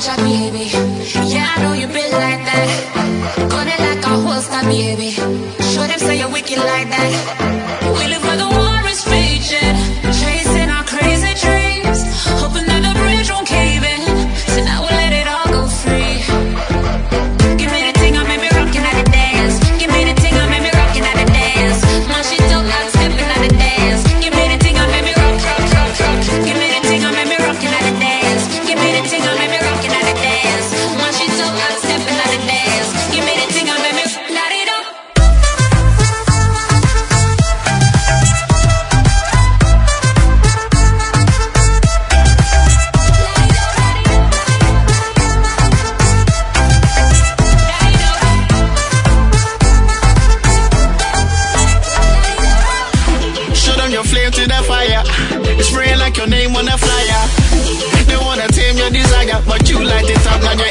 soldier, baby. Yeah, I know you been like that. Gun it like a holster, baby. Show them say you're wicked like that. We live where the war is raging, chasing our crazy dreams, hoping that the bridge won't cave in. So now we'll let it all go free. Give me the thing, I made me rockin' at the dance. Give me the thing, I made me rockin' at the dance. Man, she don't like stepping at the dance. Give me the thing, I made me rock, rock, rock, rock. Give me the thing, I made me rockin' at the dance. Give me the thing, I made me rockin' at the dance. Man, she don't like stepping at the dance. Give me the thing, I made me light it up. Show them your flame to the fire. It's spraying like your name on a flyer. They wanna tame your desire, but you light it up, now you're